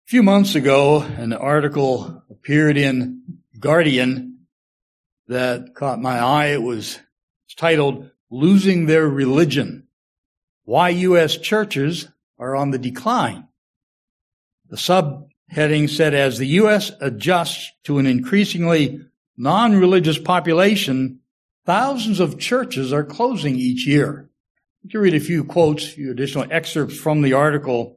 few months ago, an article appeared in Guardian that caught my eye. It was titled, "Losing Their Religion: Why U.S. Churches Are on the Decline." The subheading said, as the U.S. adjusts to an increasingly non-religious population, thousands of churches are closing each year. You can read a few quotes, a few additional excerpts from the article.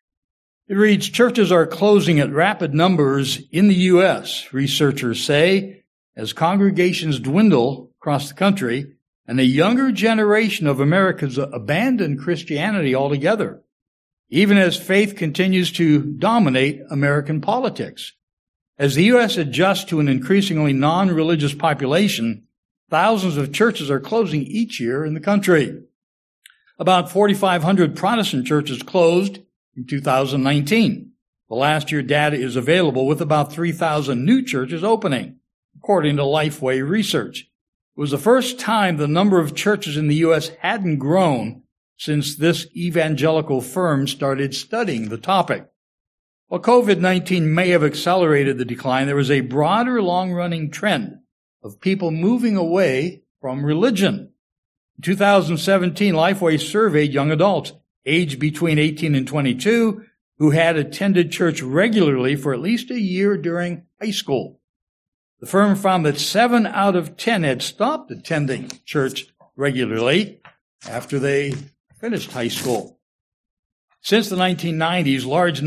It reads, "Churches are closing at rapid numbers in the U.S., researchers say, as congregations dwindle across the country and a younger generation of Americans abandon Christianity altogether, even as faith continues to dominate American politics. As the U.S. adjusts to an increasingly non-religious population, thousands of churches are closing each year in the country. About 4,500 Protestant churches closed in 2019. The last year data is available, with about 3,000 new churches opening, according to Lifeway Research. It was the first time the number of churches in the U.S. hadn't grown since this evangelical firm started studying the topic. While COVID-19 may have accelerated the decline, there was a broader long-running trend of people moving away from religion. In 2017, Lifeway surveyed young adults aged between 18 and 22 who had attended church regularly for at least a year during high school. The firm found that 7 out of 10 had stopped attending church regularly after they finished high school. Since the 1990s, large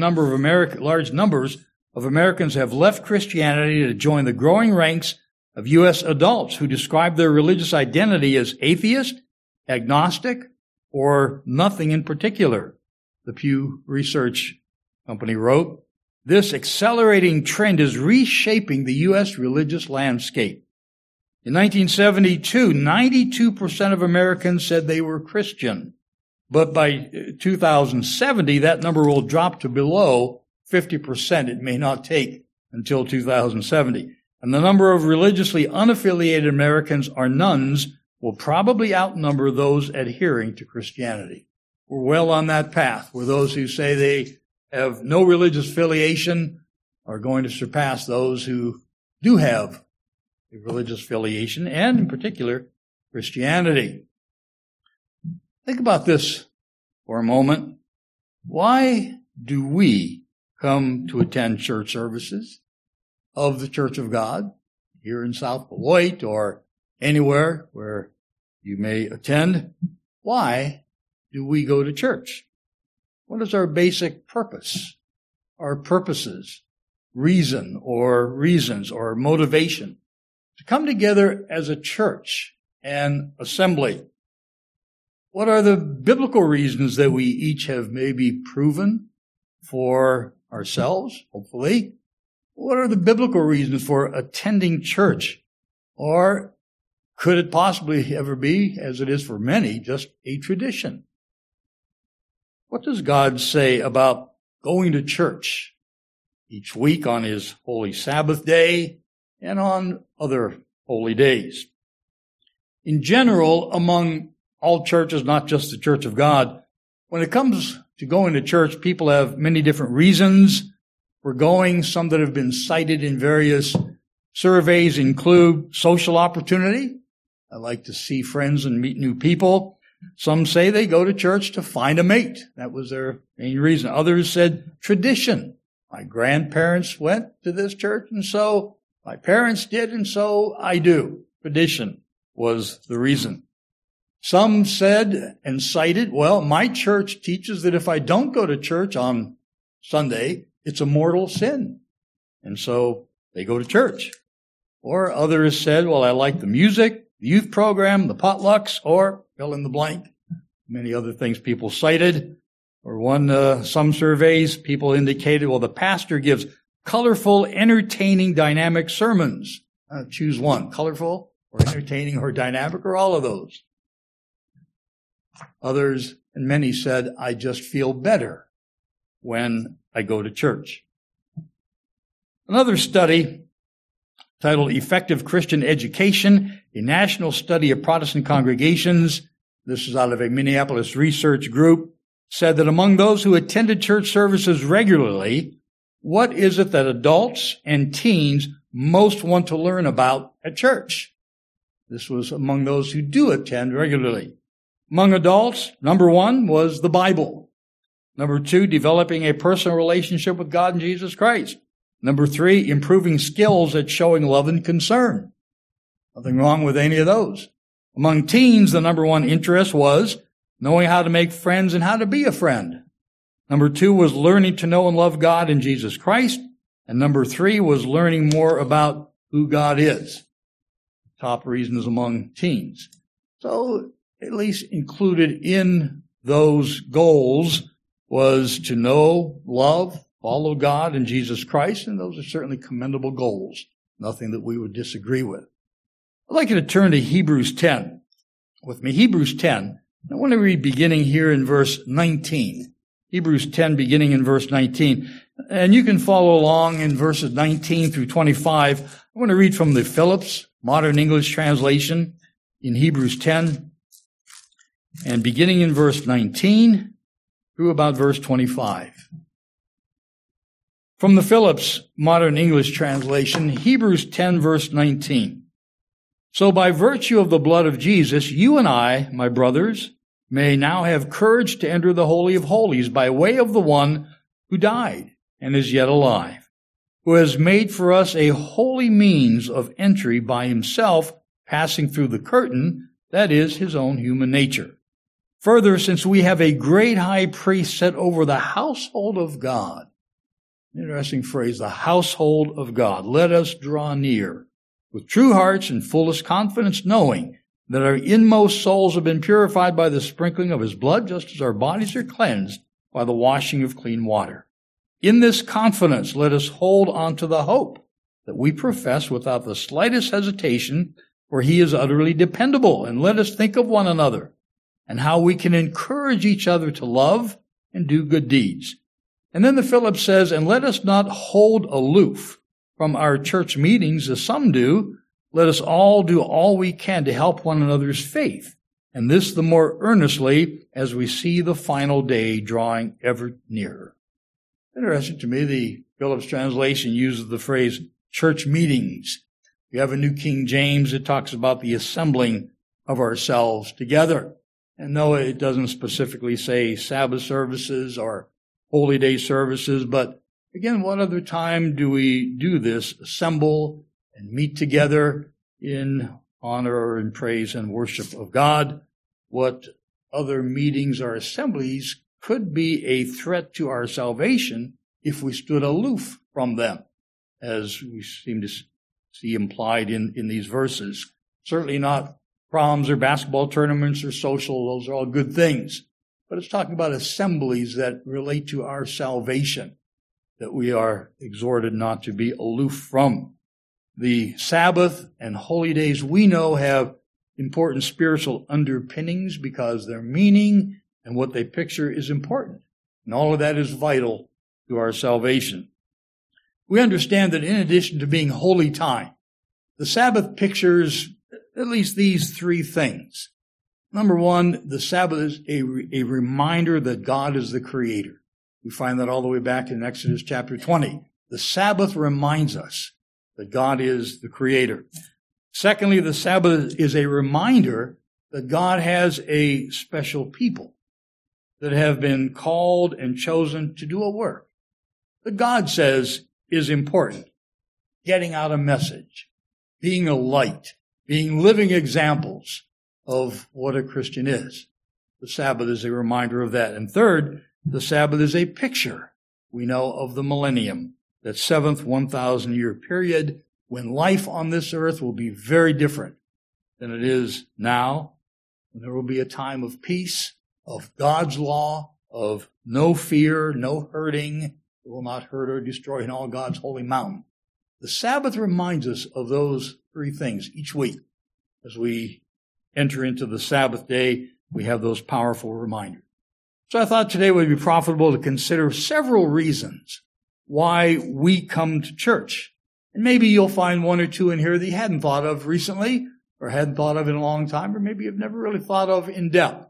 numbers of Americans have left Christianity to join the growing ranks of U.S. adults who describe their religious identity as atheist, agnostic, or nothing in particular, the Pew Research Company wrote. This accelerating trend is reshaping the U.S. religious landscape. In 1972, 92% of Americans said they were Christian. But by 2070, that number will drop to below 50%. It may not take until 2070. And the number of religiously unaffiliated Americans or nuns will probably outnumber those adhering to Christianity. We're well on that path, where those who say they have no religious affiliation are going to surpass those who do have a religious affiliation, and in particular, Christianity. Think about this for a moment. Why do we come to attend church services of the Church of God here in South Beloit or anywhere where you may attend? Why do we go to church? What is our basic purpose? Our purposes, reasons, or motivation to come together as a church and assembly. What are the biblical reasons that we each have maybe proven for ourselves, hopefully? What are the biblical reasons for attending church? Or could it possibly ever be, as it is for many, just a tradition? What does God say about going to church each week on His holy Sabbath day and on other holy days? In general, among all churches, not just the Church of God, when it comes to going to church, people have many different reasons for going. Some that have been cited in various surveys include social opportunity. I like to see friends and meet new people. Some say they go to church to find a mate. That was their main reason. Others said tradition. My grandparents went to this church, and so my parents did, and so I do. Tradition was the reason. Some said and cited, well, my church teaches that if I don't go to church on Sunday, it's a mortal sin. And so they go to church. Or others said, well, I like the music, the youth program, the potlucks, or fill in the blank. Many other things people cited. Or some surveys, people indicated, well, the pastor gives colorful, entertaining, dynamic sermons. Choose one, colorful or entertaining or dynamic, or all of those. Others, and many said, I just feel better when I go to church. Another study titled Effective Christian Education, a national study of Protestant congregations, this is out of a Minneapolis research group, said that among those who attended church services regularly, what is it that adults and teens most want to learn about at church? This was among those who do attend regularly. Among adults, number 1 was the Bible. Number 2, developing a personal relationship with God and Jesus Christ. Number 3, improving skills at showing love and concern. Nothing wrong with any of those. Among teens, the number 1 interest was knowing how to make friends and how to be a friend. Number 2 was learning to know and love God and Jesus Christ. And number 3 was learning more about who God is. Top reasons among teens. So, at least included in those goals was to know, love, follow God and Jesus Christ, and those are certainly commendable goals. Nothing that we would disagree with. I'd like you to turn to Hebrews 10 with me. Hebrews 10. I want to read beginning here in verse 19. Hebrews 10 beginning in verse 19. And you can follow along in verses 19 through 25. I want to read from the Phillips Modern English Translation in Hebrews 10 and beginning in verse 19 through about verse 25. From the Phillips Modern English Translation, Hebrews 10 verse 19. So by virtue of the blood of Jesus, you and I, my brothers, may now have courage to enter the Holy of Holies by way of the one who died and is yet alive, who has made for us a holy means of entry by himself, passing through the curtain, that is, his own human nature. Further, since we have a great high priest set over the household of God, interesting phrase, the household of God, let us draw near with true hearts and fullest confidence, knowing that our inmost souls have been purified by the sprinkling of his blood, just as our bodies are cleansed by the washing of clean water. In this confidence, let us hold on to the hope that we profess without the slightest hesitation, for he is utterly dependable. And let us think of one another and how we can encourage each other to love and do good deeds. And then the Phillips says, and let us not hold aloof from our church meetings as some do. Let us all do all we can to help one another's faith, and this the more earnestly as we see the final day drawing ever nearer. Interesting to me, the Phillips translation uses the phrase church meetings. You have a New King James, it talks about the assembling of ourselves together. And no, it doesn't specifically say Sabbath services or holy day services, but again, what other time do we do this? Assemble and meet together in honor and praise and worship of God. What other meetings or assemblies could be a threat to our salvation if we stood aloof from them, as we seem to see implied in these verses. Certainly not proms or basketball tournaments or social. Those are all good things. But it's talking about assemblies that relate to our salvation, that we are exhorted not to be aloof from. The Sabbath and holy days we know have important spiritual underpinnings because their meaning and what they picture is important. And all of that is vital to our salvation. We understand that in addition to being holy time, the Sabbath pictures at least these three things. Number one, the Sabbath is a reminder that God is the creator. We find that all the way back in Exodus chapter 20. The Sabbath reminds us that God is the creator. Secondly, the Sabbath is a reminder that God has a special people that have been called and chosen to do a work that God says is important. Getting out a message, being a light, being living examples of what a Christian is. The Sabbath is a reminder of that. And third, the Sabbath is a picture, we know, of the millennium, that seventh 1,000-year period when life on this earth will be very different than it is now. And there will be a time of peace, of God's law, of no fear, no hurting. It will not hurt or destroy in all God's holy mountain. The Sabbath reminds us of those three things each week. As we enter into the Sabbath day, we have those powerful reminders. So I thought today would be profitable to consider several reasons why we come to church. And maybe you'll find one or two in here that you hadn't thought of recently, or hadn't thought of in a long time, or maybe you've never really thought of in depth.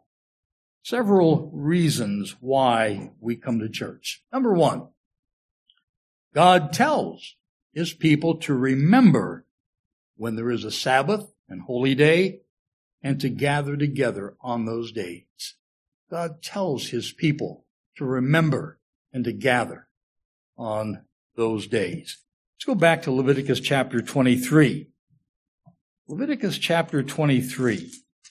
Several reasons why we come to church. Number one, God tells his people to remember when there is a Sabbath and holy day and to gather together on those days. God tells his people to remember and to gather on those days. Let's go back to Leviticus chapter 23. Leviticus chapter 23.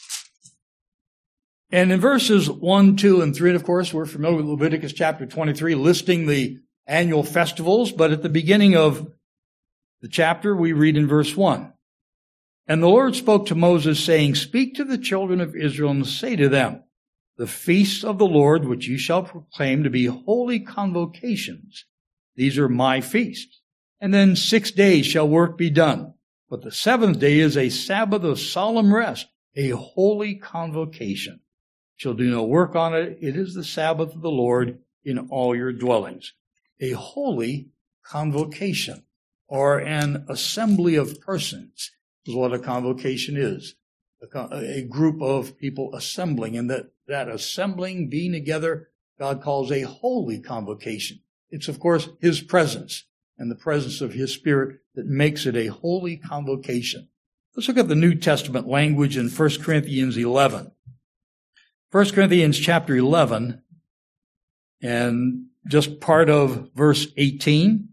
And in verses 1, 2, and 3, and of course, we're familiar with Leviticus chapter 23, listing the annual festivals, but at the beginning of the chapter, we read in verse 1, "And the Lord spoke to Moses, saying, Speak to the children of Israel, and say to them, The feasts of the Lord, which you shall proclaim to be holy convocations, these are my feasts. And then 6 days shall work be done. But the seventh day is a Sabbath of solemn rest, a holy convocation. Shall do no work on it. It is the Sabbath of the Lord in all your dwellings." A holy convocation, or an assembly of persons, is what a convocation is. A group of people assembling, and that assembling, being together, God calls a holy convocation. It's, of course, his presence and the presence of his Spirit that makes it a holy convocation. Let's look at the New Testament language in 1 Corinthians 11. 1 Corinthians chapter 11, and just part of verse 18.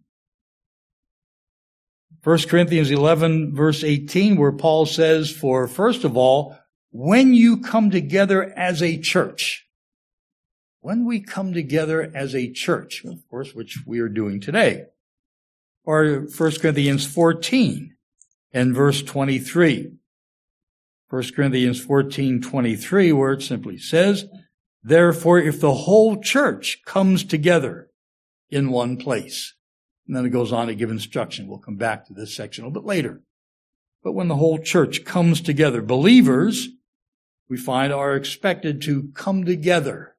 1 Corinthians 11, verse 18, where Paul says, "For first of all, when you come together as a church," when we come together as a church, of course, which we are doing today, or 1 Corinthians 14 and verse 23. 1 Corinthians 14:23, where it simply says, "Therefore, if the whole church comes together in one place," and then it goes on to give instruction. We'll come back to this section a little bit later. But when the whole church comes together, believers, we find, are expected to come together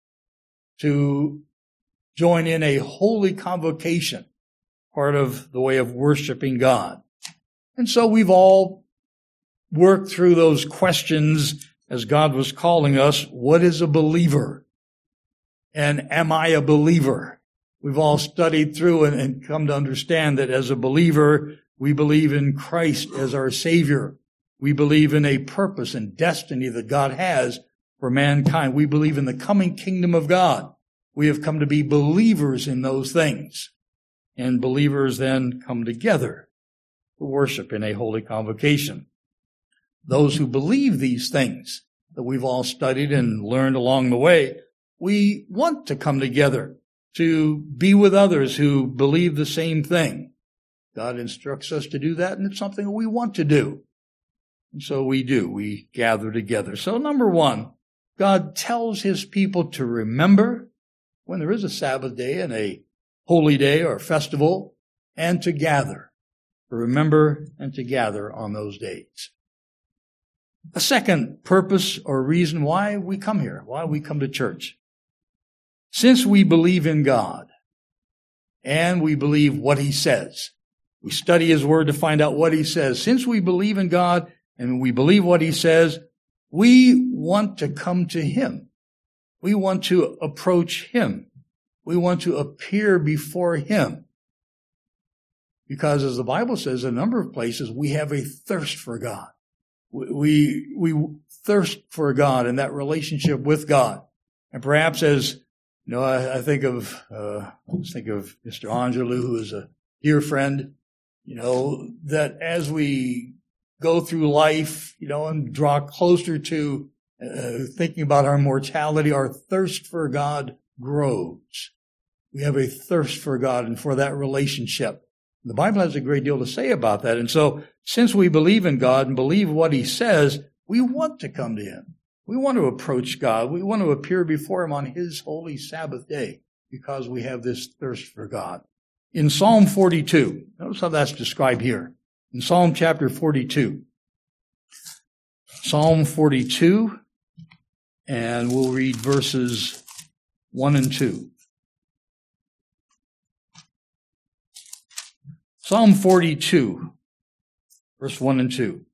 to join in a holy convocation, part of the way of worshiping God. And so we've all worked through those questions as God was calling us. What is a believer? And am I a believer? We've all studied through and come to understand that as a believer, we believe in Christ as our Savior. We believe in a purpose and destiny that God has for mankind. We believe in the coming kingdom of God. We have come to be believers in those things. And believers then come together to worship in a holy convocation. Those who believe these things that we've all studied and learned along the way, we want to come together to be with others who believe the same thing. God instructs us to do that, and it's something that we want to do. And so we do. We gather together. So number one, God tells his people to remember when there is a Sabbath day and a holy day or festival, and to gather. To remember and to gather on those days. A second purpose or reason why we come here, why we come to church. Since we believe in God and we believe what he says, we study his word to find out what he says. Since we believe in God and we believe what he says, we want to come to him. We want to approach him. We want to appear before him. Because as the Bible says, in a number of places, we have a thirst for God. We thirst for God and that relationship with God. And perhaps as, you know, I think of, let's think of Mr. Angelou, who is a dear friend, you know, that as we go through life, you know, and draw closer to thinking about our mortality, our thirst for God grows. We have a thirst for God and for that relationship. The Bible has a great deal to say about that. And so, since we believe in God and believe what he says, we want to come to him. We want to approach God. We want to appear before him on his holy Sabbath day because we have this thirst for God. In Psalm 42, notice how that's described here. In Psalm chapter 42. Psalm 42, and we'll read verses 1 and 2. Psalm 42, verse 1 and 2.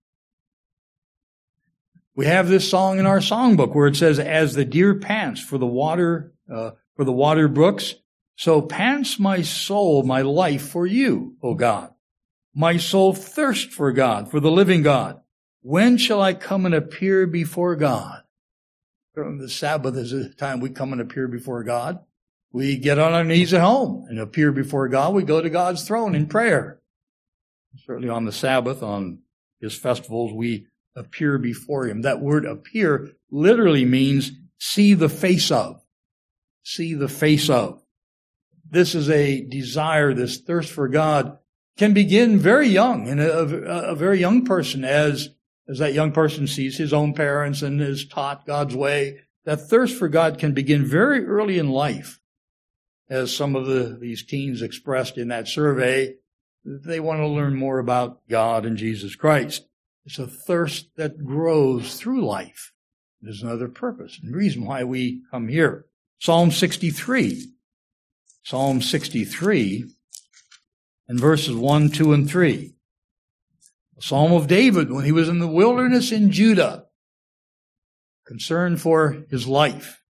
We have this song in our songbook where it says, "As the deer pants for the water brooks, So pants my soul, my life for you, O God. My soul thirsts for God, for the living God. When shall I come and appear before God? The Sabbath is a time we come and appear before God. We get on our knees at home and appear before God. We go to God's throne in prayer. Certainly on the Sabbath, on His festivals, we appear before Him. That word appear literally means see the face of. See the face of. This is a desire, this thirst for God can begin very young in a very young person as that young person sees his own parents and is taught God's way. That thirst for God can begin very early in life. As some of these teens expressed in that survey, they want to learn more about God and Jesus Christ. It's a thirst that grows through life. There's another purpose and reason why we come here. Psalm 63. Psalm 63 and verses 1, 2, and 3. A psalm of David when he was in the wilderness in Judah, concerned for his life.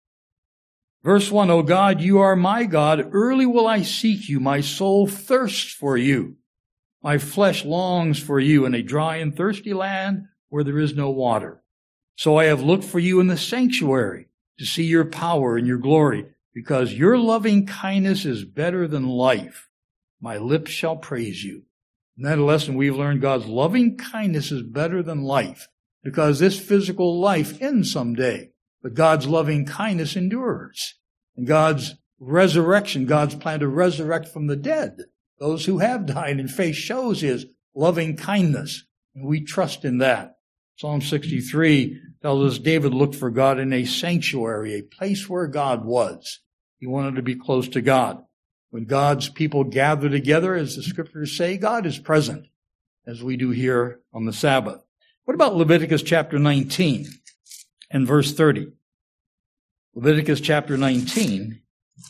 Verse 1, O God, you are my God. Early will I seek you. My soul thirsts for you. My flesh longs for you in a dry and thirsty land where there is no water. So I have looked for you in the sanctuary to see your power and your glory, because your loving kindness is better than life. My lips shall praise you. In that lesson, we've learned God's loving kindness is better than life, because this physical life ends someday. But God's loving kindness endures. And God's resurrection, God's plan to resurrect from the dead, those who have died in faith, shows His loving kindness. And we trust in that. Psalm 63 tells us David looked for God in a sanctuary, a place where God was. He wanted to be close to God. When God's people gather together, as the scriptures say, God is present, as we do here on the Sabbath. What about Leviticus chapter 19 and verse 30? Leviticus chapter 19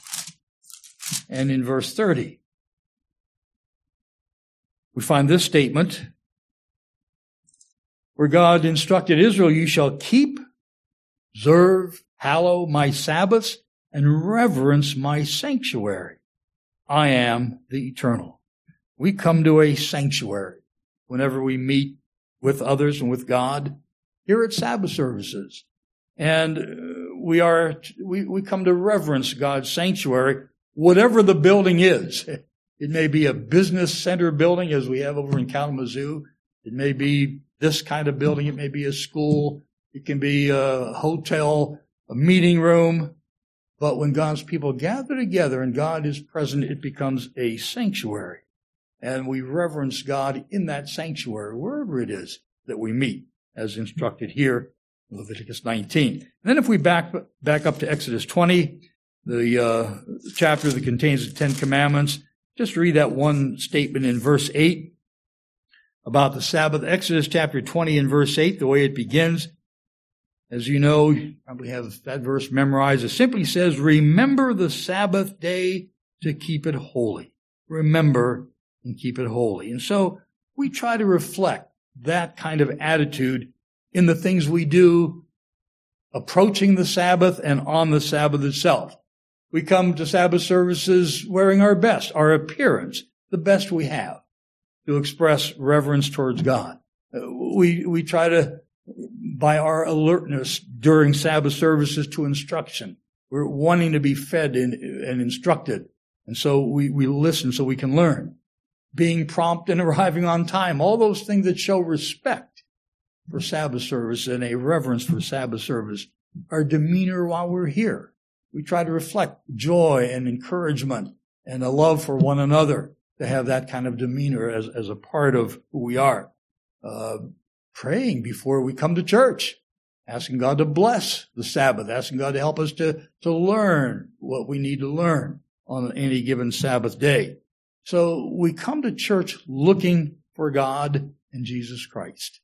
and in verse 30. We find this statement where God instructed Israel, you shall keep, observe, hallow my Sabbaths, and reverence my sanctuary. I am the Eternal. We come to a sanctuary whenever we meet with others and with God here at Sabbath services. And we come to reverence God's sanctuary, whatever the building is. It may be a business center building as we have over in Kalamazoo. It may be this kind of building. It may be a school. It can be a hotel, a meeting room. But when God's people gather together and God is present, it becomes a sanctuary. And we reverence God in that sanctuary, wherever it is that we meet, as instructed here in Leviticus 19. And then if we back up to Exodus 20, the chapter that contains the Ten Commandments, just read that one statement in verse 8 about the Sabbath. Exodus chapter 20 and verse 8, the way it begins, as you know, you probably have that verse memorized. It simply says, remember the Sabbath day to keep it holy. Remember and keep it holy. And so we try to reflect that kind of attitude in the things we do approaching the Sabbath and on the Sabbath itself. We come to Sabbath services wearing our best, our appearance, the best we have, to express reverence towards God. We try to, by our alertness during Sabbath services to instruction, we're wanting to be fed and instructed. And so we listen so we can learn. Being prompt and arriving on time, all those things that show respect for Sabbath service and a reverence for Sabbath service, our demeanor while we're here. We try to reflect joy and encouragement and a love for one another, to have that kind of demeanor as a part of who we are. Praying before we come to church, asking God to bless the Sabbath, asking God to help us to learn what we need to learn on any given Sabbath day. So we come to church looking for God and Jesus Christ.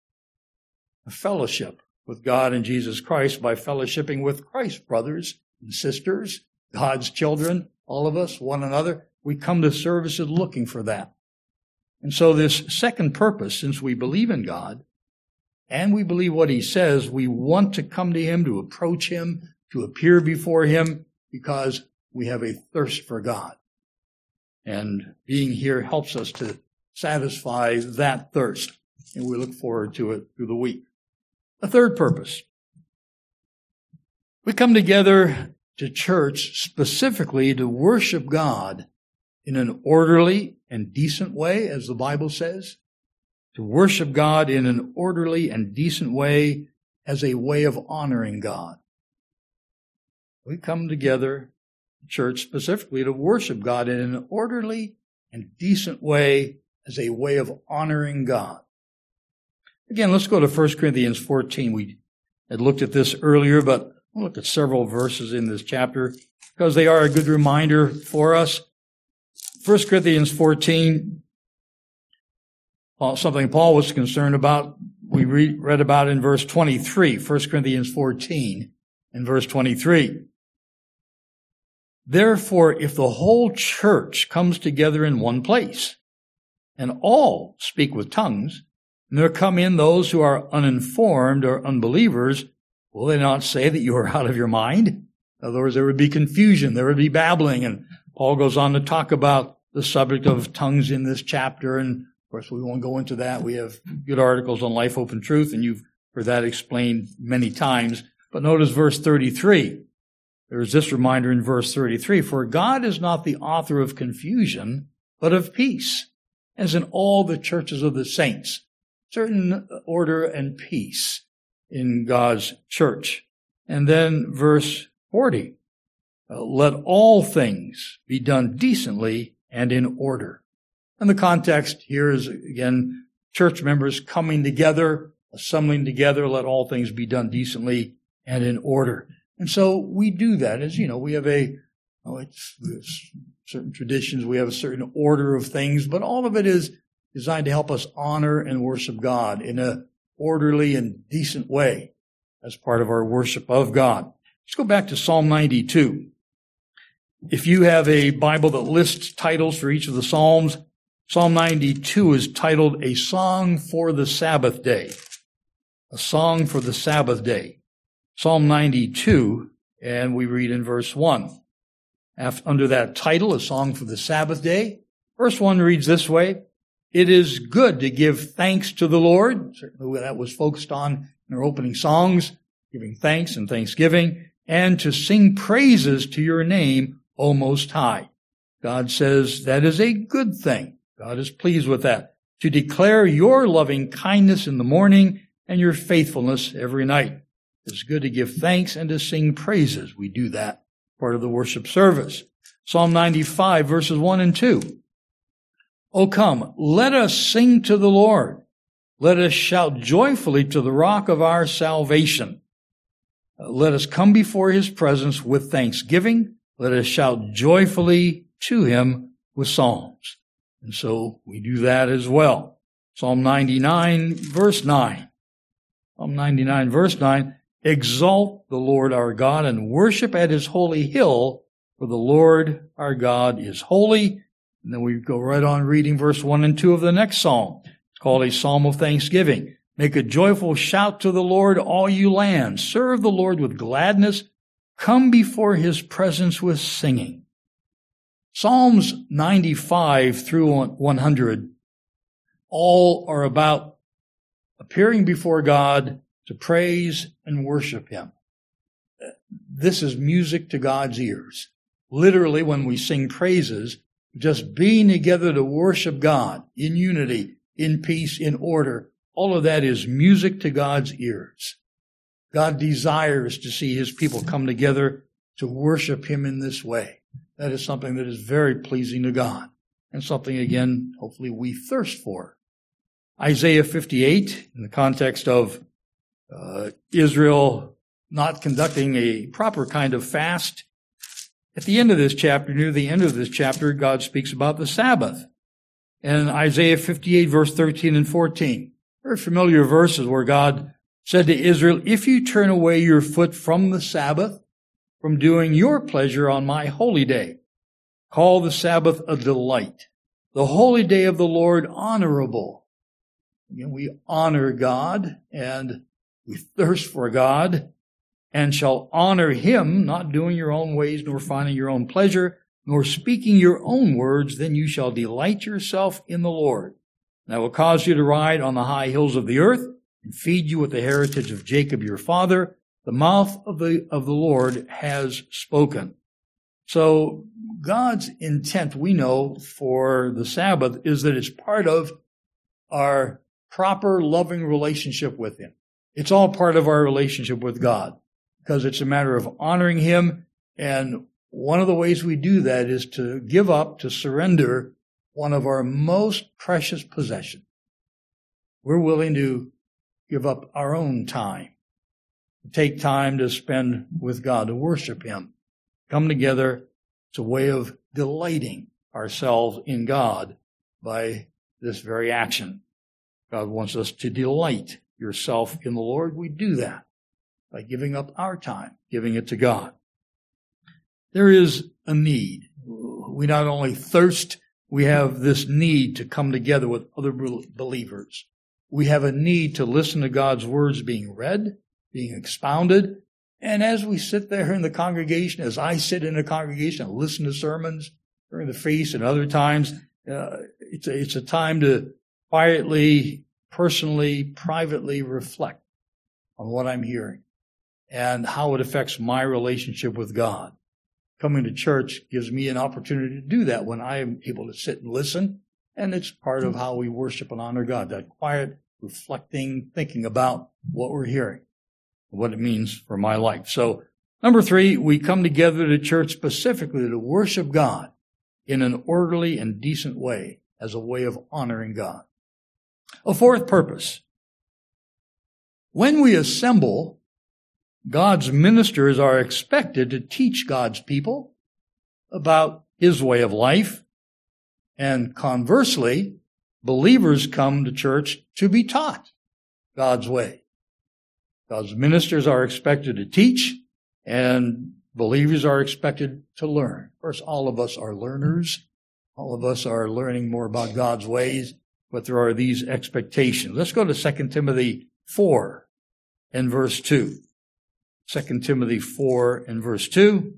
A fellowship with God and Jesus Christ by fellowshipping with Christ's brothers and sisters, God's children, all of us, one another. We come to services looking for that. And so this second purpose, since we believe in God and we believe what He says, we want to come to Him, to approach Him, to appear before Him, because we have a thirst for God. And being here helps us to satisfy that thirst. And we look forward to it through the week. A third purpose. We come together to church specifically to worship God in an orderly and decent way, as the Bible says. To worship God in an orderly and decent way as a way of honoring God. We come together, church specifically, to worship God in an orderly and decent way as a way of honoring God. Again, let's go to 1 Corinthians 14. We had looked at this earlier, but we'll look at several verses in this chapter because they are a good reminder for us. 1 Corinthians 14, something Paul was concerned about, we read about in verse 23, 1 Corinthians 14 and verse 23. Therefore, if the whole church comes together in one place, and all speak with tongues, and there come in those who are uninformed or unbelievers, will they not say that you are out of your mind? In other words, there would be confusion, there would be babbling, and Paul goes on to talk about the subject of tongues in this chapter, and of course we won't go into that. We have good articles on Life, Hope, and Truth, and you've heard that explained many times. But notice verse 33. There is this reminder in verse 33, for God is not the author of confusion, but of peace, as in all the churches of the saints. Certain order and peace in God's church. And then verse 40, let all things be done decently and in order. And the context here is, again, church members coming together, assembling together, let all things be done decently and in order. And so we do that. As you know, we have it's certain traditions, we have a certain order of things, but all of it is designed to help us honor and worship God in an orderly and decent way as part of our worship of God. Let's go back to Psalm 92. If you have a Bible that lists titles for each of the Psalms, Psalm 92 is titled A Song for the Sabbath Day. A Song for the Sabbath Day. Psalm 92, and we read in verse 1. Under that title, A Song for the Sabbath Day, verse 1 reads this way, it is good to give thanks to the Lord. Certainly that was focused on in our opening songs, giving thanks and thanksgiving, and to sing praises to your name, O Most High. God says that is a good thing. God is pleased with that. To declare your loving kindness in the morning and your faithfulness every night. It's good to give thanks and to sing praises. We do that, part of the worship service. Psalm 95, verses 1 and 2. O come, let us sing to the Lord. Let us shout joyfully to the rock of our salvation. Let us come before his presence with thanksgiving. Let us shout joyfully to him with psalms. And so we do that as well. Psalm 99, verse 9. Psalm 99, verse 9. Exalt the Lord our God and worship at his holy hill, for the Lord our God is holy. And then we go right on reading verse 1 and 2 of the next psalm. It's called a psalm of thanksgiving. Make a joyful shout to the Lord, all you lands. Serve the Lord with gladness. Come before his presence with singing. Psalms 95 through 100 all are about appearing before God to praise and worship him. This is music to God's ears. Literally, when we sing praises, just being together to worship God in unity, in peace, in order, all of that is music to God's ears. God desires to see his people come together to worship him in this way. That is something that is very pleasing to God, and something, again, hopefully we thirst for. Isaiah 58, in the context of Israel not conducting a proper kind of fast, at the end of this chapter, near the end of this chapter, God speaks about the Sabbath. And Isaiah 58, verse 13 and 14, very familiar verses where God said to Israel, if you turn away your foot from the Sabbath, from doing your pleasure on my holy day, call the Sabbath a delight, the holy day of the Lord honorable. Again, we honor God and we thirst for God, and shall honor him, not doing your own ways, nor finding your own pleasure, nor speaking your own words, then you shall delight yourself in the Lord. And I will cause you to ride on the high hills of the earth, and feed you with the heritage of Jacob your father. The mouth of the Lord has spoken. So God's intent, we know, for the Sabbath is that it's part of our proper loving relationship with him. It's all part of our relationship with God because it's a matter of honoring him. And one of the ways we do that is to give up, to surrender one of our most precious possessions. We're willing to give up our own time, to take time to spend with God, to worship him, come together. It's a way of delighting ourselves in God by this very action. God wants us to delight yourself in the Lord. We do that by giving up our time, giving it to God. There is a need. We not only thirst, we have this need to come together with other believers. We have a need to listen to God's words being read, being expounded. And as we sit there in the congregation, as I sit in a congregation and listen to sermons during the feast and other times, it's a time to quietly, personally, privately reflect on what I'm hearing and how it affects my relationship with God. Coming to church gives me an opportunity to do that when I am able to sit and listen, and it's part of how we worship and honor God, that quiet, reflecting, thinking about what we're hearing, what it means for my life. So, number 3, we come together to church specifically to worship God in an orderly and decent way as a way of honoring God. A 4th purpose. When we assemble, God's ministers are expected to teach God's people about his way of life. And conversely, believers come to church to be taught God's way. God's ministers are expected to teach, and believers are expected to learn. Of course, all of us are learners. All of us are learning more about God's ways, but there are these expectations. Let's go to 2 Timothy 4 and verse 2. 2 Timothy 4 and verse 2,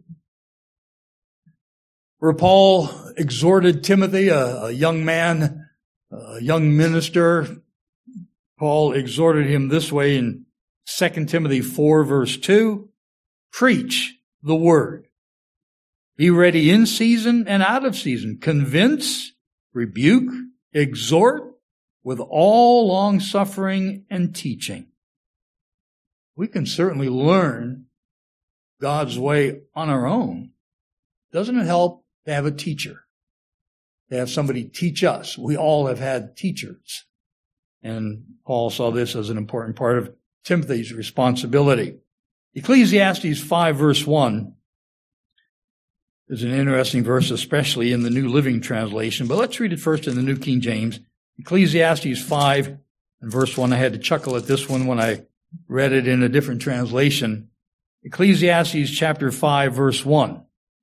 where Paul exhorted Timothy, a young man, a young minister. Paul exhorted him this way in 2 Timothy 4 verse 2, preach the word. Be ready in season and out of season. Convince, rebuke, exhort with all long-suffering and teaching. We can certainly learn God's way on our own. Doesn't it help to have a teacher? To have somebody teach us. We all have had teachers. And Paul saw this as an important part of Timothy's responsibility. Ecclesiastes 5 verse 1 is an interesting verse, especially in the New Living Translation. But let's read it first in the New King James. Ecclesiastes 5 and verse 1. I had to chuckle at this one when I read it in a different translation. Ecclesiastes chapter 5 verse 1.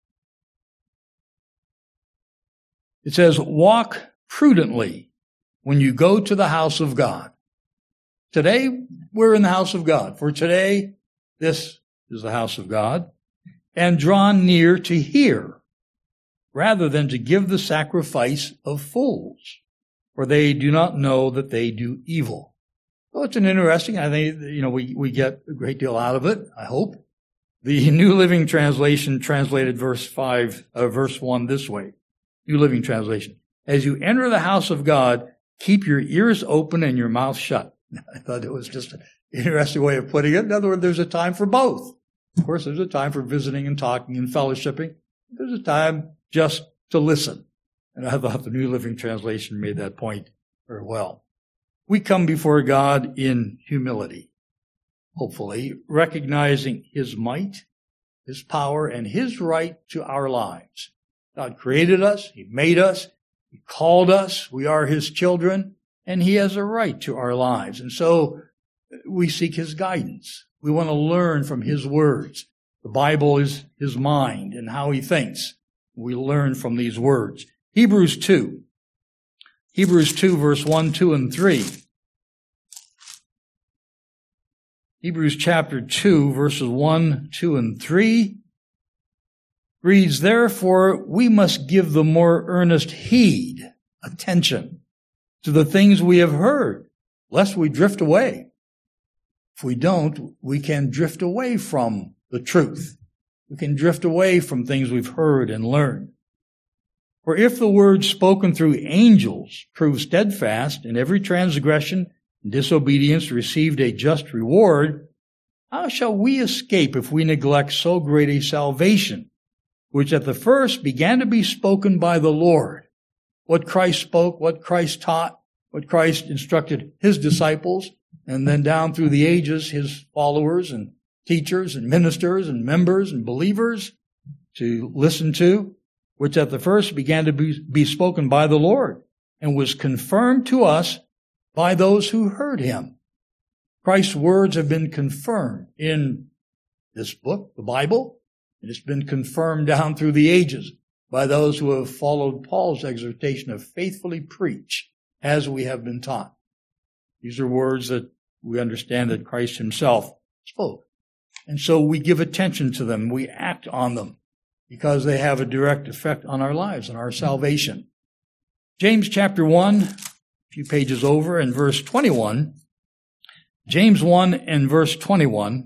It says, walk prudently when you go to the house of God. Today, we're in the house of God. For today, this is the house of God. And draw near to hear, rather than to give the sacrifice of fools, for they do not know that they do evil. Well, it's an interesting, I think, we get a great deal out of it, I hope. The New Living Translation translated verse 1 this way. New Living Translation. As you enter the house of God, keep your ears open and your mouth shut. I thought it was just an interesting way of putting it. In other words, there's a time for both. Of course, there's a time for visiting and talking and fellowshipping. There's a time just to listen. And I thought the New Living Translation made that point very well. We come before God in humility, hopefully, recognizing his might, his power, and his right to our lives. God created us. He made us. He called us. We are his children, and he has a right to our lives. And so we seek his guidance. We want to learn from his words. The Bible is his mind and how he thinks. We learn from these words. Hebrews 2 verse 1, 2, and 3. Hebrews chapter 2, verses 1, 2, and 3 reads, "Therefore we must give the more earnest heed, attention, to the things we have heard, lest we drift away. If we don't, we can drift away from the truth. We can drift away from things we've heard and learned. For if the word spoken through angels proved steadfast, and every transgression and disobedience received a just reward, how shall we escape if we neglect so great a salvation, which at the first began to be spoken by the Lord?" What Christ spoke, what Christ taught, what Christ instructed his disciples, and then down through the ages, his followers and teachers and ministers and members and believers to listen to, which at the first began to be spoken by the Lord and was confirmed to us by those who heard him. Christ's words have been confirmed in this book, the Bible, and it's been confirmed down through the ages by those who have followed Paul's exhortation of faithfully preach as we have been taught. These are words that we understand that Christ himself spoke. And so we give attention to them. We act on them because they have a direct effect on our lives and our salvation. James chapter 1, a few pages over, and verse 21. James 1 and verse 21.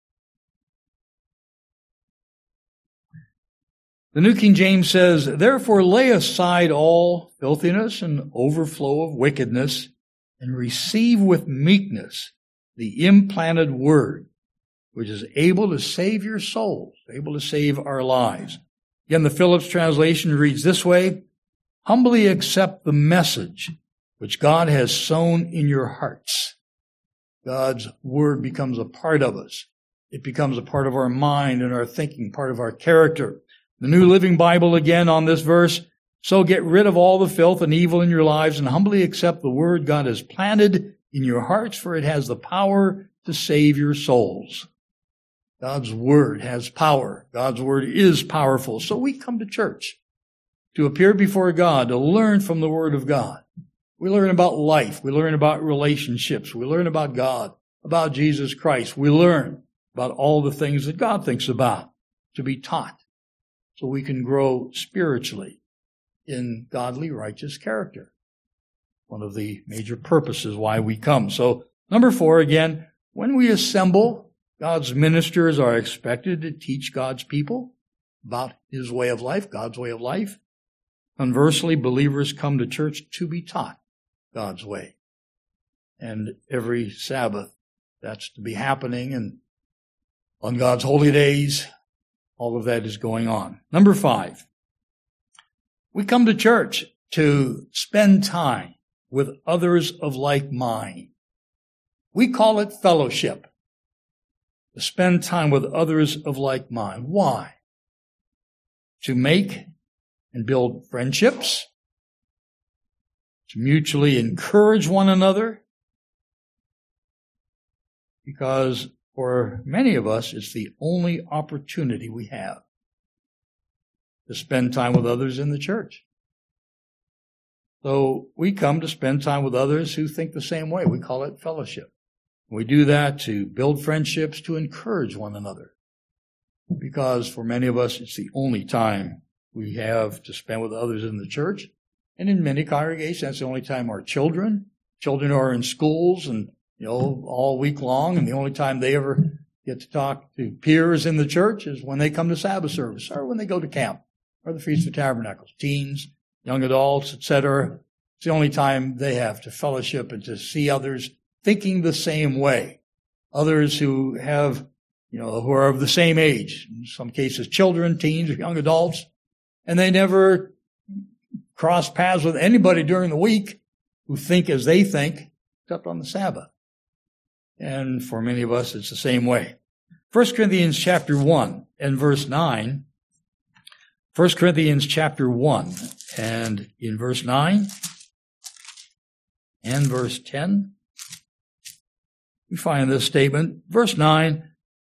The New King James says, "Therefore lay aside all filthiness and overflow of wickedness, and receive with meekness the implanted word, which is able to save your souls," able to save our lives. Again, the Phillips translation reads this way, "Humbly accept the message which God has sown in your hearts." God's word becomes a part of us. It becomes a part of our mind and our thinking, part of our character. The New Living Bible again on this verse, "So get rid of all the filth and evil in your lives and humbly accept the word God has planted in your hearts, for it has the power to save your souls." God's word has power. God's word is powerful. So we come to church to appear before God, to learn from the word of God. We learn about life. We learn about relationships. We learn about God, about Jesus Christ. We learn about all the things that God thinks about, to be taught, so we can grow spiritually in godly, righteous character. One of the major purposes why we come. So, number 4, again, when we assemble, God's ministers are expected to teach God's people about his way of life, God's way of life. Conversely, believers come to church to be taught God's way. And every Sabbath, that's to be happening. And on God's holy days, all of that is going on. Number 5, we come to church to spend time with others of like mind. We call it fellowship. To spend time with others of like mind. Why? To make and build friendships, to mutually encourage one another, because for many of us, it's the only opportunity we have to spend time with others in the church. So we come to spend time with others who think the same way. We call it fellowship. We do that to build friendships, to encourage one another, because for many of us, it's the only time we have to spend with others in the church. And in many congregations, that's the only time our children are in schools and, all week long. And the only time they ever get to talk to peers in the church is when they come to Sabbath service or when they go to camp or the Feast of Tabernacles. Teens, young adults, etc. It's the only time they have to fellowship and to see others thinking the same way. Others who have, who are of the same age. In some cases, children, teens, or young adults. And they never cross paths with anybody during the week who think as they think, except on the Sabbath. And for many of us, it's the same way. 1 Corinthians chapter 1 and verse 9. 1 Corinthians chapter 1 and in verse 9 and verse 10, we find this statement. Verse 9,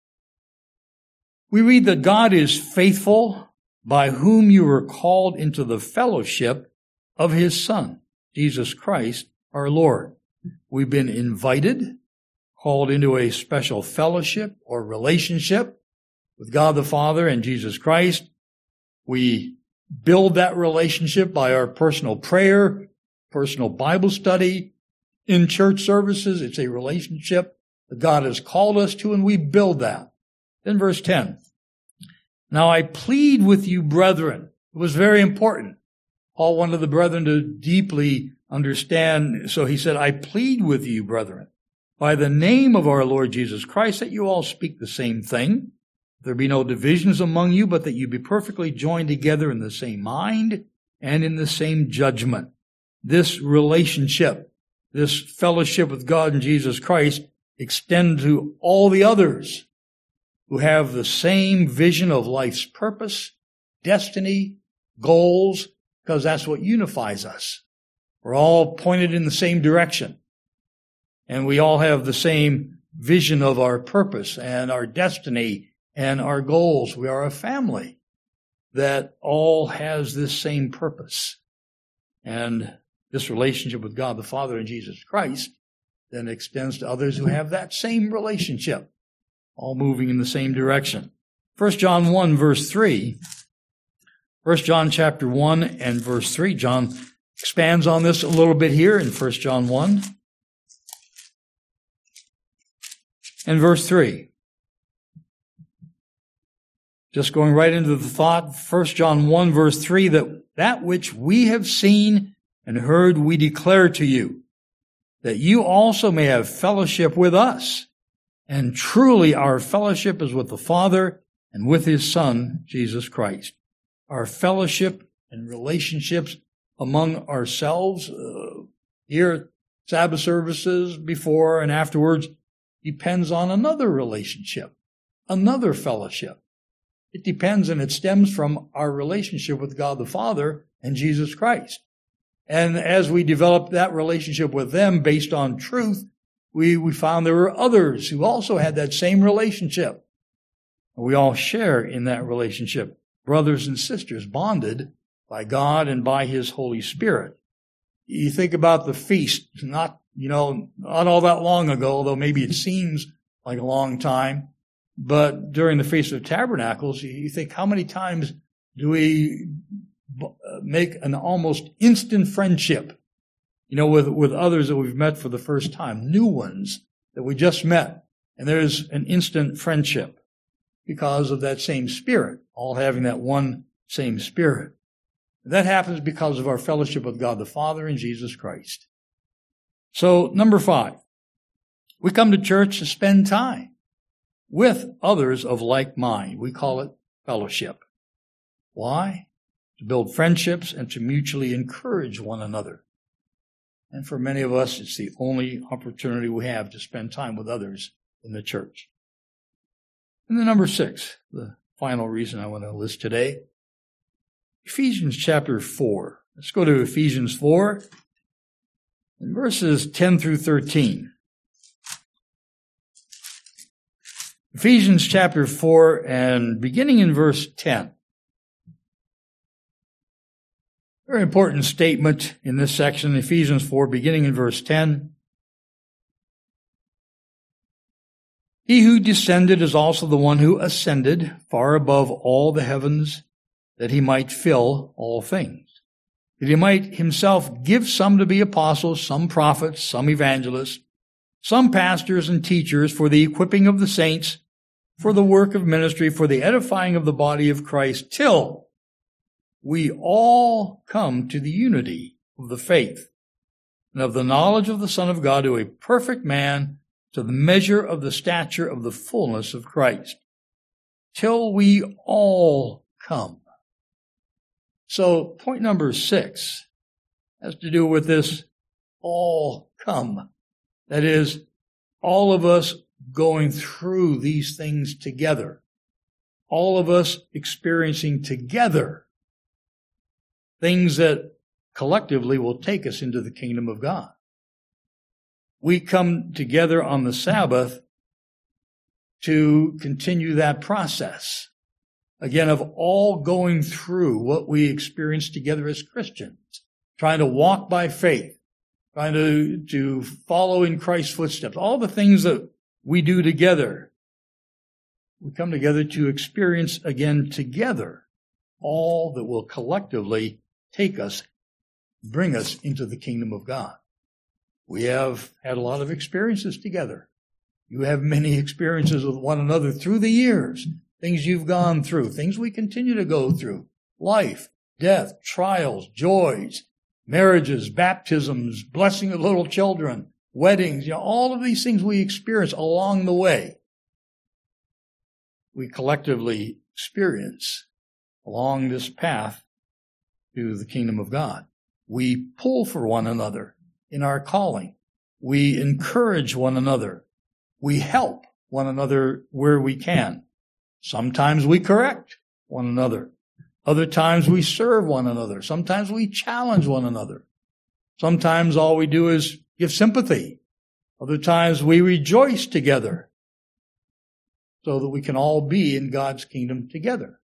we read that God is faithful, by whom you were called into the fellowship of his Son, Jesus Christ, our Lord. We've been invited, called into a special fellowship or relationship with God the Father and Jesus Christ. We build that relationship by our personal prayer, personal Bible study, in church services. It's a relationship that God has called us to, and we build that. Then verse 10. Now I plead with you, brethren. It was very important. Paul wanted the brethren to deeply understand. So he said, I plead with you, brethren, by the name of our Lord Jesus Christ, that you all speak the same thing. There be no divisions among you, but that you be perfectly joined together in the same mind and in the same judgment. This relationship, this fellowship with God and Jesus Christ, extend to all the others who have the same vision of life's purpose, destiny, goals, because that's what unifies us. We're all pointed in the same direction. And we all have the same vision of our purpose and our destiny and our goals. We are a family that all has this same purpose. And this relationship with God the Father and Jesus Christ then extends to others who have that same relationship, all moving in the same direction. 1 John 1, verse 3. 1 John chapter 1 and verse 3. John expands on this a little bit here in 1 John 1 and verse 3. Just going right into the thought, 1 John 1 verse 3, that which we have seen and heard we declare to you, that you also may have fellowship with us. And truly our fellowship is with the Father and with His Son, Jesus Christ. Our fellowship and relationships among ourselves, here at Sabbath services, before and afterwards, depends on another relationship, another fellowship. It depends and it stems from our relationship with God the Father and Jesus Christ. And as we developed that relationship with them based on truth, we found there were others who also had that same relationship. We all share in that relationship, brothers and sisters, bonded by God and by His Holy Spirit. You think about the feast, not all that long ago, although maybe it seems like a long time. But during the Feast of Tabernacles, you think, how many times do we make an almost instant friendship, with others that we've met for the first time, new ones that we just met, and there's an instant friendship because of that same Spirit, all having that one same Spirit. That happens because of our fellowship with God the Father and Jesus Christ. So, number 5, we come to church to spend time with others of like mind. We call it fellowship. Why? To build friendships and to mutually encourage one another. And for many of us, it's the only opportunity we have to spend time with others in the church. And then number 6, the final reason I want to list today, Ephesians chapter 4. Let's go to Ephesians 4 and verses 10 through 13. Ephesians chapter 4 and beginning in verse 10. Very important statement in this section, Ephesians 4, beginning in verse 10. He who descended is also the one who ascended far above all the heavens, that he might fill all things. That he might himself give some to be apostles, some prophets, some evangelists, some pastors and teachers for the equipping of the saints, for the work of ministry, for the edifying of the body of Christ, till we all come to the unity of the faith and of the knowledge of the Son of God, to a perfect man, to the measure of the stature of the fullness of Christ, till we all come. So point number 6 has to do with this all come. That is, all of us going through these things together. All of us experiencing together things that collectively will take us into the kingdom of God. We come together on the Sabbath to continue that process, again, of all going through what we experience together as Christians, trying to walk by faith, trying to follow in Christ's footsteps, all the things that we do together. We come together to experience again together all that will collectively take us, bring us into the kingdom of God. We have had a lot of experiences together. You have many experiences with one another through the years, things you've gone through, things we continue to go through, life, death, trials, joys, marriages, baptisms, blessing of little children, weddings, all of these things we experience along the way. We collectively experience along this path to the kingdom of God. We pull for one another in our calling. We encourage one another. We help one another where we can. Sometimes we correct one another. Other times we serve one another. Sometimes we challenge one another. Sometimes all we do is give sympathy. Other times we rejoice together so that we can all be in God's kingdom together.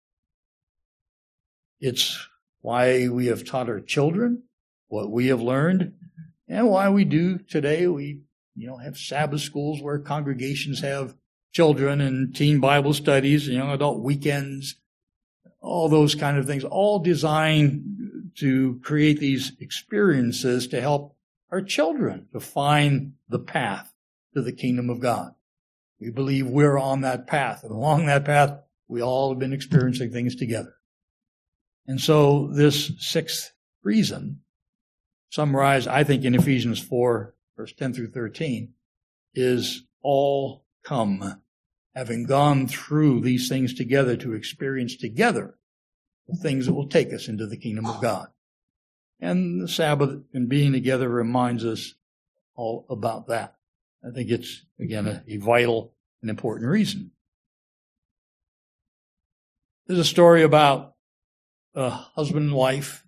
It's why we have taught our children what we have learned and why we do today. We, have Sabbath schools where congregations have children and teen Bible studies, adult weekends, all those kind of things, all designed to create these experiences to help our children to find the path to the kingdom of God. We believe we're on that path, and along that path, we all have been experiencing things together. And so this sixth reason, summarized, I think, in Ephesians 4, verse 10 through 13, is all come, having gone through these things together to experience together the things that will take us into the kingdom of God. And the Sabbath and being together reminds us all about that. I think it's, again, a vital and important reason. There's a story about a husband and wife,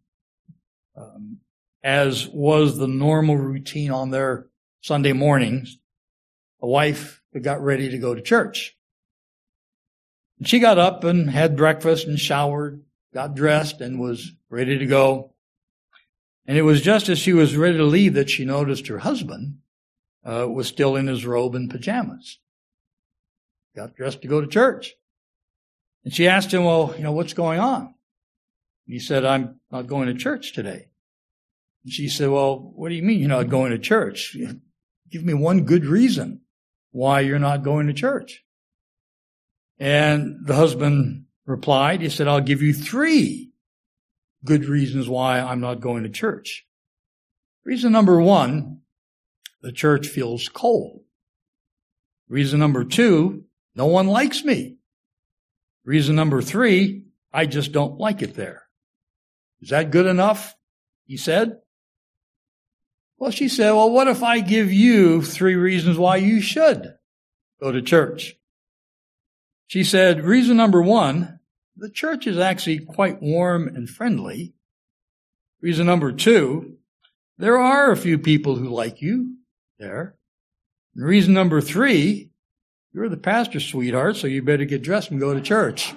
as was the normal routine on their Sunday mornings. The wife got ready to go to church. And she got up and had breakfast and showered, got dressed, and was ready to go. And it was just as she was ready to leave that she noticed her husband was still in his robe and pajamas. Got dressed to go to church. And she asked him, well, what's going on? He said, I'm not going to church today. And she said, well, what do you mean you're not going to church? Give me one good reason why you're not going to church. And the husband replied, he said, I'll give you 3 good reasons why I'm not going to church. Reason number 1, the church feels cold. Reason number 2, no one likes me. Reason number 3, I just don't like it there. Is that good enough? He said. Well, she said, well, what if I give you 3 reasons why you should go to church? She said, reason number 1, the church is actually quite warm and friendly. Reason number 2, there are a few people who like you there. And reason number 3, you're the pastor's sweetheart, so you better get dressed and go to church.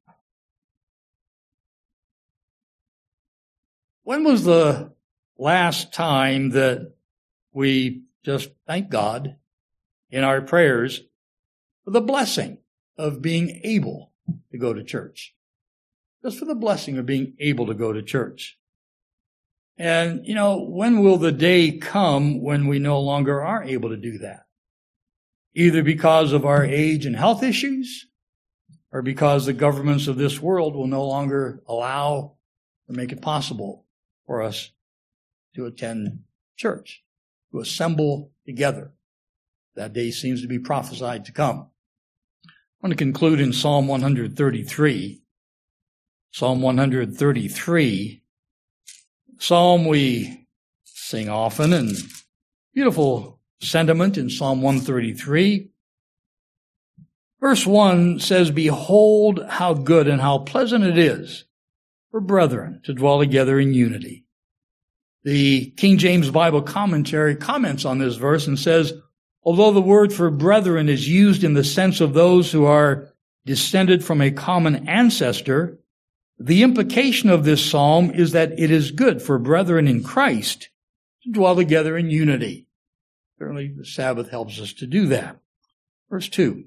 When was the last time that we just thank God in our prayers for the blessing of being able to go to church? Just for the blessing of being able to go to church. And, when will the day come when we no longer are able to do that? Either because of our age and health issues, or because the governments of this world will no longer allow or make it possible for us to attend church, to assemble together. That day seems to be prophesied to come. I want to conclude in Psalm 133. Psalm 133, psalm we sing often, and beautiful sentiment in Psalm 133. Verse 1 says, behold how good and how pleasant it is for brethren to dwell together in unity. The King James Bible commentary comments on this verse and says, although the word for brethren is used in the sense of those who are descended from a common ancestor, the implication of this psalm is that it is good for brethren in Christ to dwell together in unity. Certainly the Sabbath helps us to do that. Verse 2.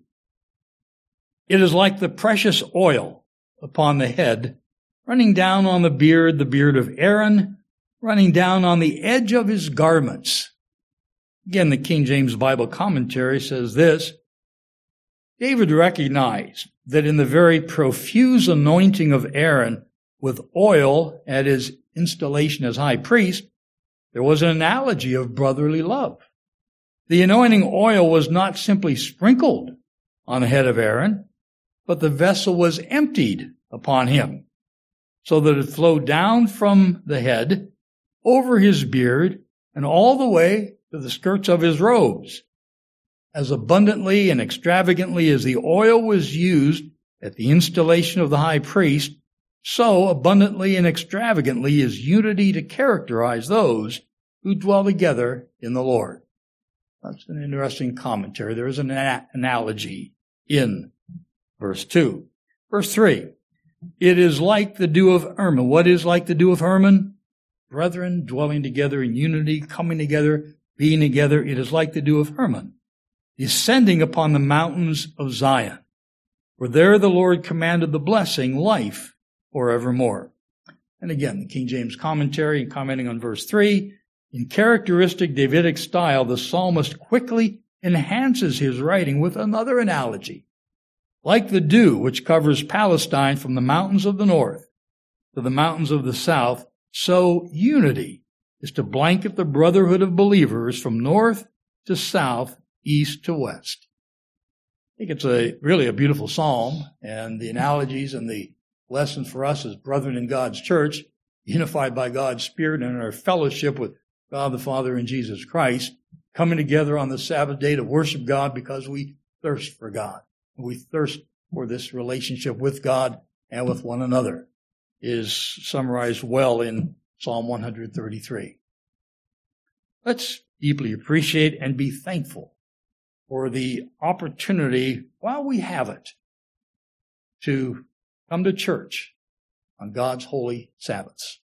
It is like the precious oil upon the head, running down on the beard of Aaron, running down on the edge of his garments. Again, the King James Bible commentary says this: David recognized that in the very profuse anointing of Aaron with oil at his installation as high priest, there was an analogy of brotherly love. The anointing oil was not simply sprinkled on the head of Aaron, but the vessel was emptied upon him, so that it flowed down from the head, over his beard, and all the way to the skirts of his robes. As abundantly and extravagantly as the oil was used at the installation of the high priest, so abundantly and extravagantly is unity to characterize those who dwell together in the Lord. That's an interesting commentary. There is an analogy in verse 2. Verse 3. It is like the dew of Hermon. What is like the dew of Hermon? Brethren dwelling together in unity, coming together, being together. It is like the dew of Hermon, descending upon the mountains of Zion. For there the Lord commanded the blessing, life forevermore. And again, the King James commentary, commenting on verse 3, in characteristic Davidic style, the psalmist quickly enhances his writing with another analogy. Like the dew which covers Palestine from the mountains of the north to the mountains of the south, so unity is to blanket the brotherhood of believers from north to south, east to west. I think it's really a beautiful psalm, and the analogies and the lesson for us as brethren in God's church, unified by God's Spirit and in our fellowship with God the Father and Jesus Christ, coming together on the Sabbath day to worship God because we thirst for God. We thirst for this relationship with God and with one another, is summarized well in Psalm 133. Let's deeply appreciate and be thankful for the opportunity, while we have it, to come to church on God's holy Sabbaths.